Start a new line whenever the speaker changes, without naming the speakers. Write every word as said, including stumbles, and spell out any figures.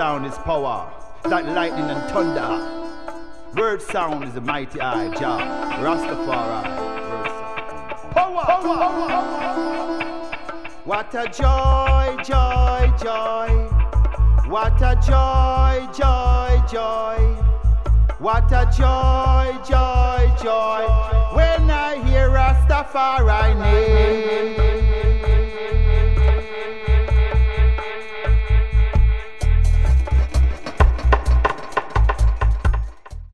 sound is power. It's like lightning and thunder. Word sound is a mighty eye, Jah. Rastafari. Word sound. Power! Power! Power! What a joy, joy, joy. What a joy, joy, joy. What a joy, joy, joy. When I hear Rastafari name.